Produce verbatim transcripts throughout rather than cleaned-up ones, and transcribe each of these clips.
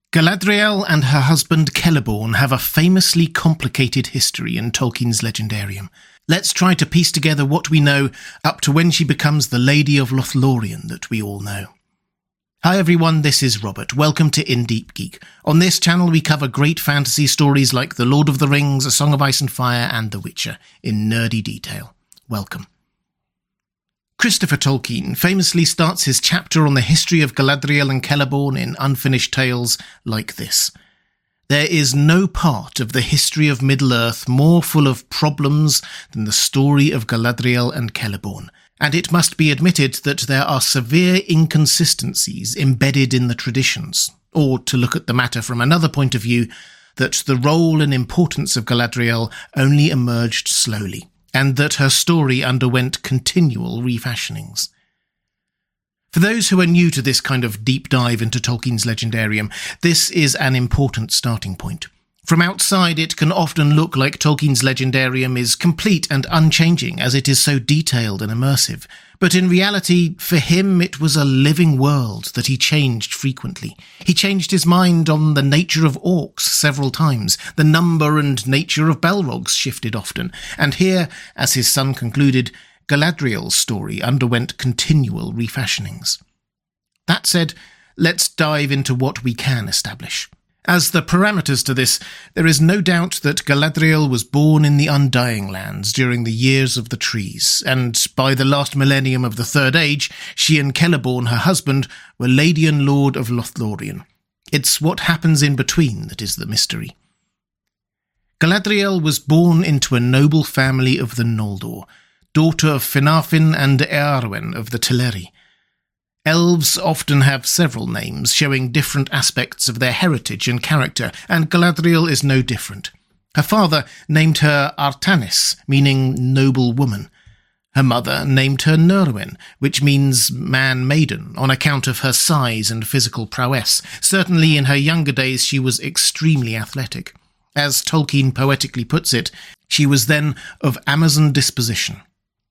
Galadriel and her husband Celeborn have a famously complicated history in Tolkien's Legendarium. Let's try to piece together what we know up to when she becomes the Lady of Lothlorien that we all know. Hi everyone, this is Robert. Welcome to In Deep Geek. On this channel we cover great fantasy stories like The Lord of the Rings, A Song of Ice and Fire and The Witcher in nerdy detail. Welcome. Christopher Tolkien famously starts his chapter on the history of Galadriel and Celeborn in Unfinished Tales like this. There is no part of the history of Middle-earth more full of problems than the story of Galadriel and Celeborn, and it must be admitted that there are severe inconsistencies embedded in the traditions, or, to look at the matter from another point of view, that the role and importance of Galadriel only emerged slowly, and that her story underwent continual refashionings. For those who are new to this kind of deep dive into Tolkien's Legendarium, this is an important starting point. From outside, it can often look like Tolkien's Legendarium is complete and unchanging, as it is so detailed and immersive. But in reality, for him, it was a living world that he changed frequently. He changed his mind on the nature of orcs several times. The number and nature of Balrogs shifted often. And here, as his son concluded, Galadriel's story underwent continual refashionings. That said, let's dive into what we can establish. As the parameters to this, there is no doubt that Galadriel was born in the Undying Lands during the Years of the Trees, and by the last millennium of the Third Age, she and Celeborn, her husband, were Lady and Lord of Lothlorien. It's what happens in between that is the mystery. Galadriel was born into a noble family of the Noldor, daughter of Finarfin and Eärwen of the Teleri. Elves often have several names, showing different aspects of their heritage and character, and Galadriel is no different. Her father named her Artanis, meaning noble woman. Her mother named her Nyrwen, which means man-maiden, on account of her size and physical prowess. Certainly in her younger days she was extremely athletic. As Tolkien poetically puts it, she was then of Amazon disposition.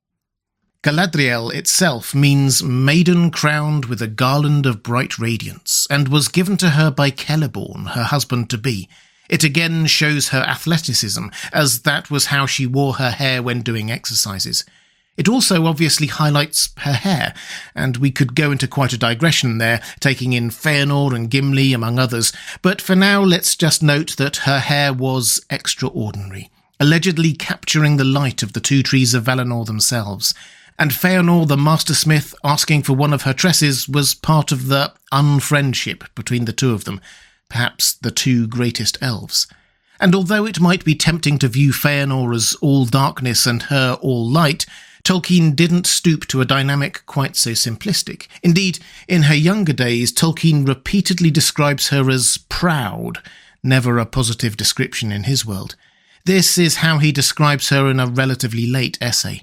Galadriel itself means maiden crowned with a garland of bright radiance, and was given to her by Celeborn, her husband-to-be. It again shows her athleticism, as that was how she wore her hair when doing exercises. It also obviously highlights her hair, and we could go into quite a digression there, taking in Feanor and Gimli among others, but for now let's just note that her hair was extraordinary, allegedly capturing the light of the two trees of Valinor themselves. And Feanor the Mastersmith asking for one of her tresses was part of the unfriendship between the two of them, perhaps the two greatest elves. And although it might be tempting to view Feanor as all darkness and her all light, Tolkien didn't stoop to a dynamic quite so simplistic. Indeed, in her younger days, Tolkien repeatedly describes her as proud, never a positive description in his world. This is how he describes her in a relatively late essay.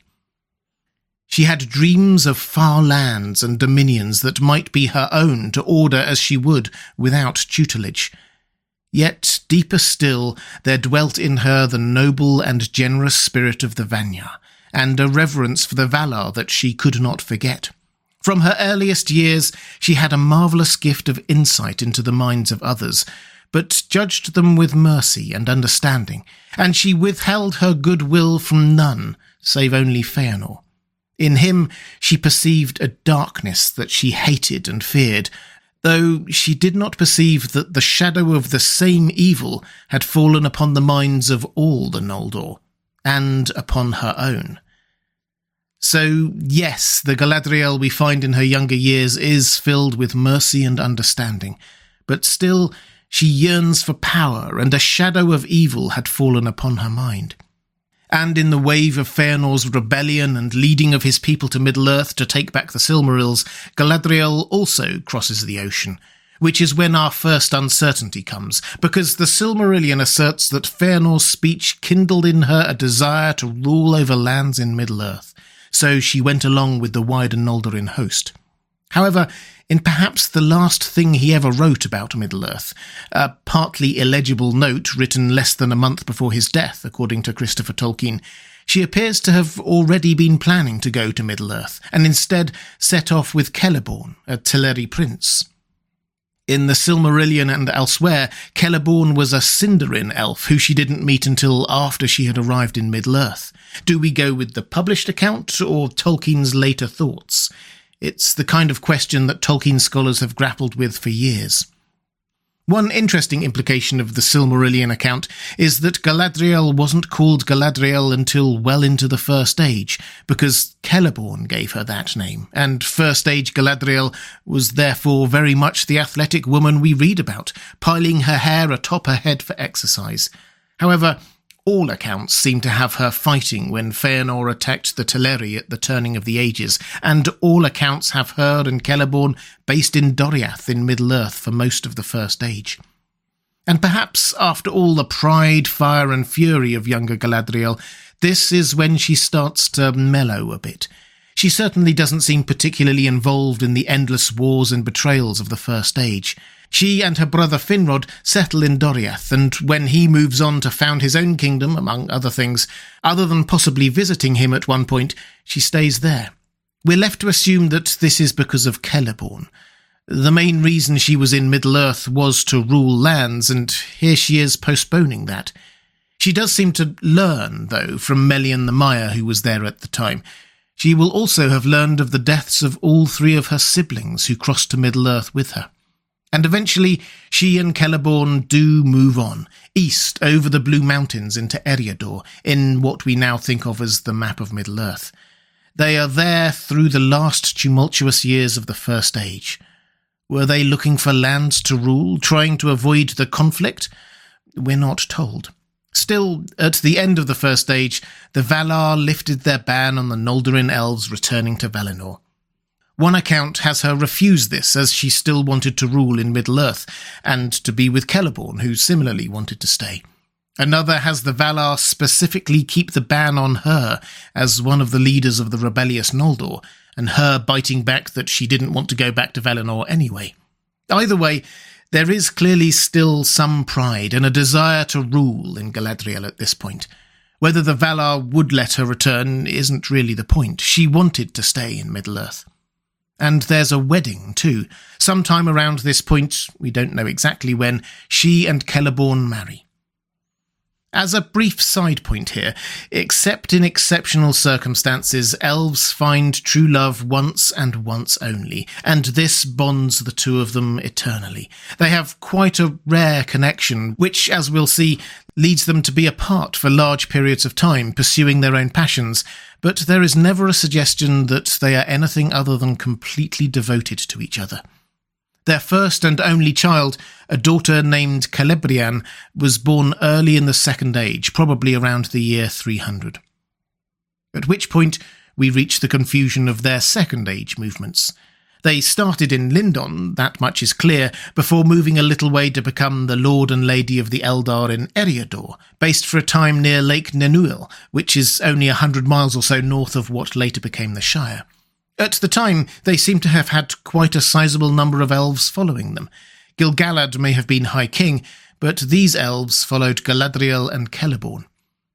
She had dreams of far lands and dominions that might be her own to order as she would without tutelage. Yet, deeper still, there dwelt in her the noble and generous spirit of the Vanya, and a reverence for the Valar that she could not forget. From her earliest years, she had a marvellous gift of insight into the minds of others, but judged them with mercy and understanding, and she withheld her goodwill from none, save only Feanor. In him she perceived a darkness that she hated and feared, though she did not perceive that the shadow of the same evil had fallen upon the minds of all the Noldor, and upon her own. So, yes, the Galadriel we find in her younger years is filled with mercy and understanding, but still she yearns for power, and a shadow of evil had fallen upon her mind. And in the wave of Feanor's rebellion and leading of his people to Middle-earth to take back the Silmarils, Galadriel also crosses the ocean, which is when our first uncertainty comes, because the Silmarillion asserts that Feanor's speech kindled in her a desire to rule over lands in Middle-earth, so she went along with the wider Noldorin host. However, in perhaps the last thing he ever wrote about Middle-earth, a partly illegible note written less than a month before his death, according to Christopher Tolkien, she appears to have already been planning to go to Middle-earth, and instead set off with Celeborn, a Teleri prince. In the Silmarillion and elsewhere, Celeborn was a Sindarin elf who she didn't meet until after she had arrived in Middle-earth. Do we go with the published account or Tolkien's later thoughts? It's the kind of question that Tolkien scholars have grappled with for years. One interesting implication of the Silmarillion account is that Galadriel wasn't called Galadriel until well into the First Age, because Celeborn gave her that name, and First Age Galadriel was therefore very much the athletic woman we read about, piling her hair atop her head for exercise. However, all accounts seem to have her fighting when Feanor attacked the Teleri at the turning of the ages, and all accounts have her and Celeborn based in Doriath in Middle-earth for most of the First Age. And perhaps, after all the pride, fire and fury of younger Galadriel, this is when she starts to mellow a bit. She certainly doesn't seem particularly involved in the endless wars and betrayals of the First Age. She and her brother Finrod settle in Doriath, and when he moves on to found his own kingdom, among other things, other than possibly visiting him at one point, she stays there. We're left to assume that this is because of Celeborn. The main reason she was in Middle-earth was to rule lands, and here she is postponing that. She does seem to learn, though, from Melian the Mire, who was there at the time. She will also have learned of the deaths of all three of her siblings who crossed to Middle-earth with her. And eventually, she and Celeborn do move on, east over the Blue Mountains into Eriador, in what we now think of as the map of Middle-earth. They are there through the last tumultuous years of the First Age. Were they looking for lands to rule, trying to avoid the conflict? We're not told. Still, at the end of the First Age, the Valar lifted their ban on the Noldorin elves returning to Valinor. One account has her refuse this, as she still wanted to rule in Middle-earth, and to be with Celeborn, who similarly wanted to stay. Another has the Valar specifically keep the ban on her as one of the leaders of the rebellious Noldor, and her biting back that she didn't want to go back to Valinor anyway. Either way, there is clearly still some pride and a desire to rule in Galadriel at this point. Whether the Valar would let her return isn't really the point. She wanted to stay in Middle-earth. And there's a wedding, too. Sometime around this point, we don't know exactly when, she and Celeborn marry. As a brief side point here, except in exceptional circumstances, elves find true love once and once only, and this bonds the two of them eternally. They have quite a rare connection, which, as we'll see, leads them to be apart for large periods of time, pursuing their own passions, but there is never a suggestion that they are anything other than completely devoted to each other. Their first and only child, a daughter named Celebrian, was born early in the Second Age, probably around the year three hundred. At which point we reach the confusion of their Second Age movements. They started in Lindon, that much is clear, before moving a little way to become the Lord and Lady of the Eldar in Eriador, based for a time near Lake Nennuil, which is only a hundred miles or so north of what later became the Shire. At the time, they seem to have had quite a sizable number of elves following them. Gil-galad may have been High King, but these elves followed Galadriel and Celeborn.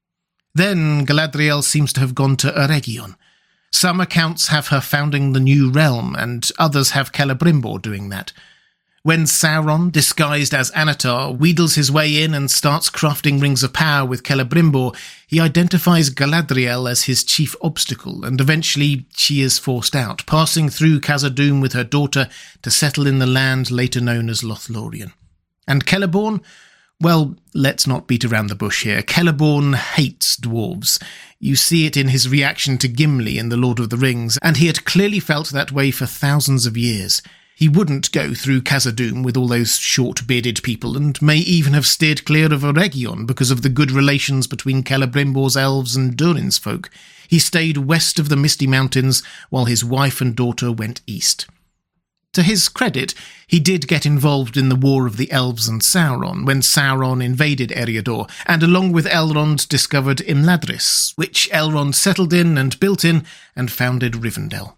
Then Galadriel seems to have gone to Eregion. Some accounts have her founding the New Realm, and others have Celebrimbor doing that. When Sauron, disguised as Anatar, wheedles his way in and starts crafting rings of power with Celebrimbor, he identifies Galadriel as his chief obstacle, and eventually she is forced out, passing through Khazad-dûm with her daughter to settle in the land later known as Lothlorien. And Celeborn? Well, let's not beat around the bush here. Celeborn hates dwarves. You see it in his reaction to Gimli in The Lord of the Rings, and he had clearly felt that way for thousands of years. He wouldn't go through Khazad-dûm with all those short-bearded people, and may even have steered clear of Eregion because of the good relations between Celebrimbor's elves and Durin's folk. He stayed west of the Misty Mountains, while his wife and daughter went east. To his credit, he did get involved in the War of the Elves and Sauron, when Sauron invaded Eriador, and along with Elrond discovered Imladris, which Elrond settled in and built in, and founded Rivendell.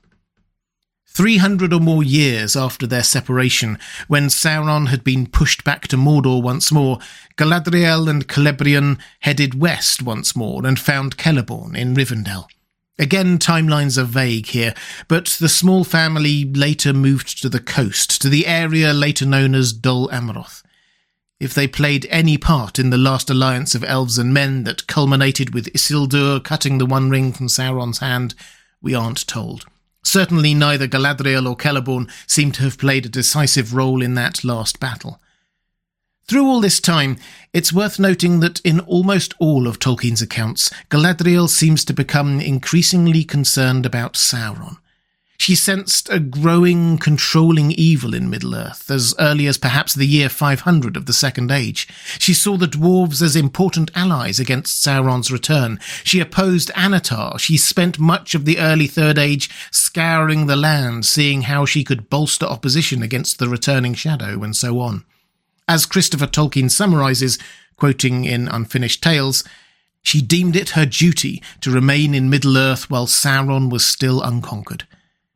Three hundred or more years after their separation, when Sauron had been pushed back to Mordor once more, Galadriel and Celebrian headed west once more and found Celeborn in Rivendell. Again, timelines are vague here, but the small family later moved to the coast, to the area later known as Dol Amroth. If they played any part in the last alliance of elves and men that culminated with Isildur cutting the One Ring from Sauron's hand, we aren't told. Certainly neither Galadriel or Celeborn seem to have played a decisive role in that last battle. Through all this time, it's worth noting that in almost all of Tolkien's accounts, Galadriel seems to become increasingly concerned about Sauron. She sensed a growing, controlling evil in Middle-earth, as early as perhaps the year five hundred of the Second Age. She saw the dwarves as important allies against Sauron's return. She opposed Anatar. She spent much of the early Third Age scouring the land, seeing how she could bolster opposition against the returning Shadow, and so on. As Christopher Tolkien summarises, quoting in Unfinished Tales, she deemed it her duty to remain in Middle-earth while Sauron was still unconquered.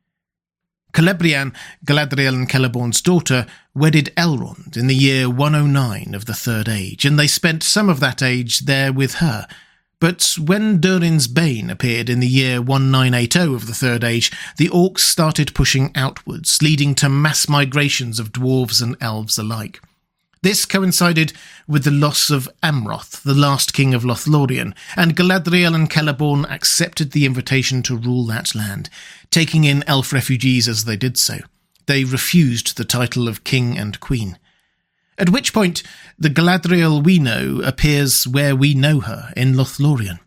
Celebrian, Galadriel and Celeborn's daughter, wedded Elrond in the year one oh nine of the Third Age, and they spent some of that age there with her. But when Durin's Bane appeared in the year nineteen eighty of the Third Age, the orcs started pushing outwards, leading to mass migrations of dwarves and elves alike. This coincided with the loss of Amroth, the last king of Lothlorien, and Galadriel and Celeborn accepted the invitation to rule that land, taking in elf refugees as they did so. They refused the title of king and queen. At which point, the Galadriel we know appears where we know her, in Lothlorien.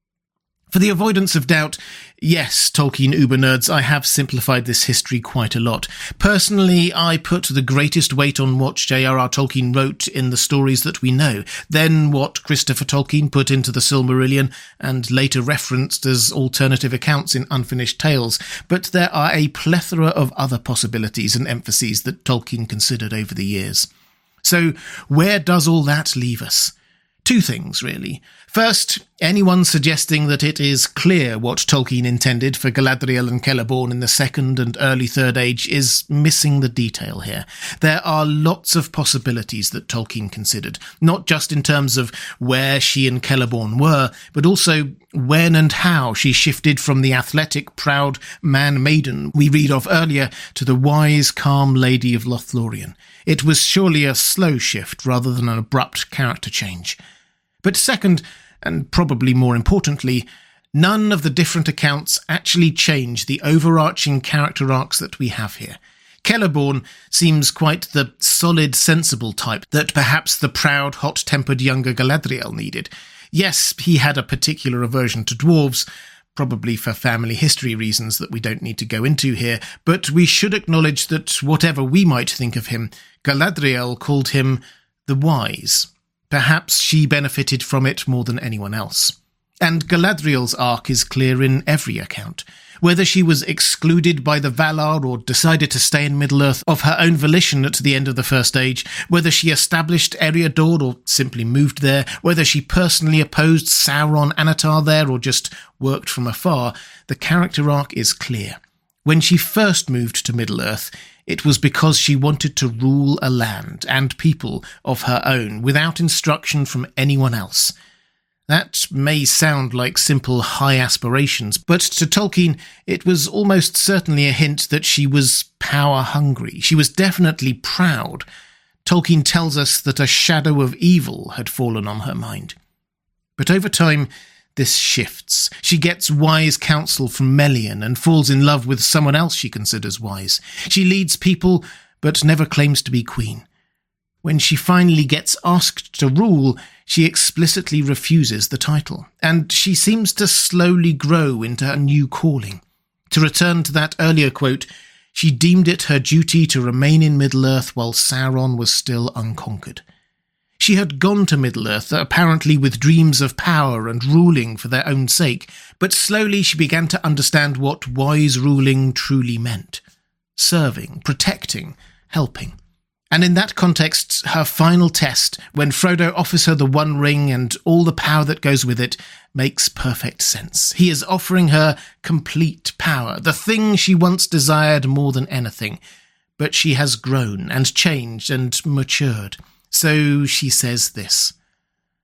For the avoidance of doubt, yes, Tolkien uber-nerds, I have simplified this history quite a lot. Personally, I put the greatest weight on what J R R Tolkien wrote in the stories that we know, then what Christopher Tolkien put into the Silmarillion, and later referenced as alternative accounts in Unfinished Tales, but there are a plethora of other possibilities and emphases that Tolkien considered over the years. So, where does all that leave us? Two things, really. First, anyone suggesting that it is clear what Tolkien intended for Galadriel and Celeborn in the Second and early Third Age is missing the detail here. There are lots of possibilities that Tolkien considered, not just in terms of where she and Celeborn were, but also when and how she shifted from the athletic, proud man-maiden we read of earlier to the wise, calm lady of Lothlorien. It was surely a slow shift rather than an abrupt character change. But second, and probably more importantly, none of the different accounts actually change the overarching character arcs that we have here. Celeborn seems quite the solid, sensible type that perhaps the proud, hot-tempered younger Galadriel needed. Yes, he had a particular aversion to dwarves, probably for family history reasons that we don't need to go into here, but we should acknowledge that whatever we might think of him, Galadriel called him the Wise. Perhaps she benefited from it more than anyone else. And Galadriel's arc is clear in every account. Whether she was excluded by the Valar or decided to stay in Middle-earth of her own volition at the end of the First Age, whether she established Eriador or simply moved there, whether she personally opposed Sauron Anatar there or just worked from afar, the character arc is clear. When she first moved to Middle-earth, it was because she wanted to rule a land and people of her own without instruction from anyone else. That may sound like simple high aspirations, but to Tolkien it was almost certainly a hint that she was power-hungry. She was definitely proud. Tolkien tells us that a shadow of evil had fallen on her mind. But over time, this shifts. She gets wise counsel from Melian and falls in love with someone else she considers wise. She leads people, but never claims to be queen. When she finally gets asked to rule, she explicitly refuses the title, and she seems to slowly grow into a new calling. To return to that earlier quote, she deemed it her duty to remain in Middle-earth while Sauron was still unconquered. She had gone to Middle-earth, apparently with dreams of power and ruling for their own sake, but slowly she began to understand what wise ruling truly meant. Serving, protecting, helping. And in that context, her final test, when Frodo offers her the One Ring and all the power that goes with it, makes perfect sense. He is offering her complete power, the thing she once desired more than anything. But she has grown and changed and matured. So she says this: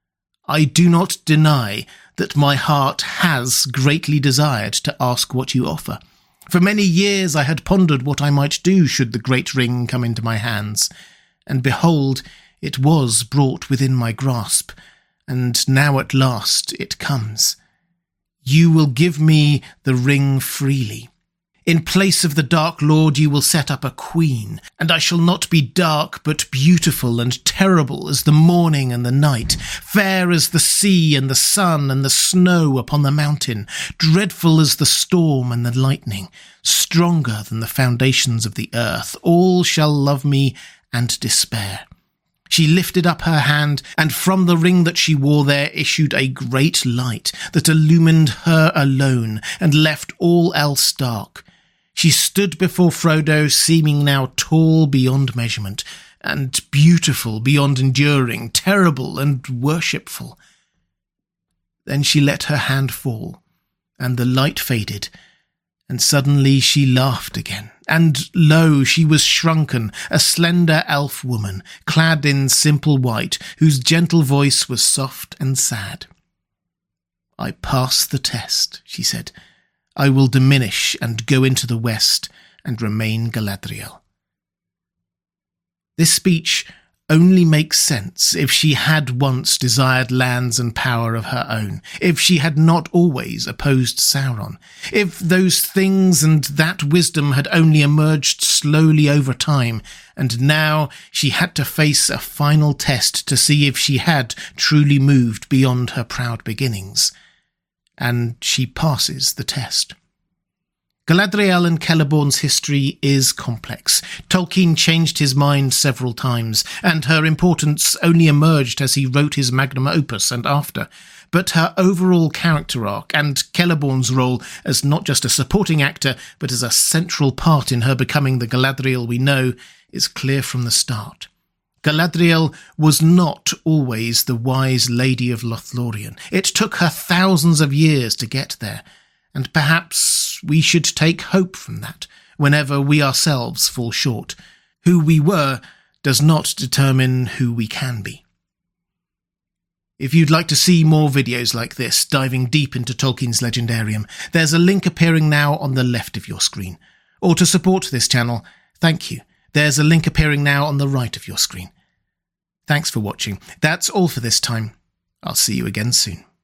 I do not deny that my heart has greatly desired to ask what you offer. For many years I had pondered what I might do should the great ring come into my hands, and behold, it was brought within my grasp, and now at last it comes. You will give me the ring freely. In place of the Dark Lord you will set up a queen, and I shall not be dark but beautiful and terrible as the morning and the night, fair as the sea and the sun and the snow upon the mountain, dreadful as the storm and the lightning, stronger than the foundations of the earth. All shall love me and despair. She lifted up her hand, and from the ring that she wore there issued a great light that illumined her alone and left all else dark. She stood before Frodo, seeming now tall beyond measurement, and beautiful beyond enduring, terrible and worshipful. Then she let her hand fall, and the light faded, and suddenly she laughed again. And lo, she was shrunken, a slender elf woman, clad in simple white, whose gentle voice was soft and sad. "I pass the test," she said. "I will diminish and go into the west and remain Galadriel." This speech only makes sense if she had once desired lands and power of her own, if she had not always opposed Sauron, if those things and that wisdom had only emerged slowly over time, and now she had to face a final test to see if she had truly moved beyond her proud beginnings. And she passes the test. Galadriel and Celeborn's history is complex. Tolkien changed his mind several times, and her importance only emerged as he wrote his magnum opus and after. But her overall character arc, and Celeborn's role as not just a supporting actor, but as a central part in her becoming the Galadriel we know, is clear from the start. Galadriel was not always the wise Lady of Lothlorien. It took her thousands of years to get there, and perhaps we should take hope from that whenever we ourselves fall short. Who we were does not determine who we can be. If you'd like to see more videos like this, diving deep into Tolkien's Legendarium, there's a link appearing now on the left of your screen. Or to support this channel, thank you. There's a link appearing now on the right of your screen. Thanks for watching. That's all for this time. I'll see you again soon.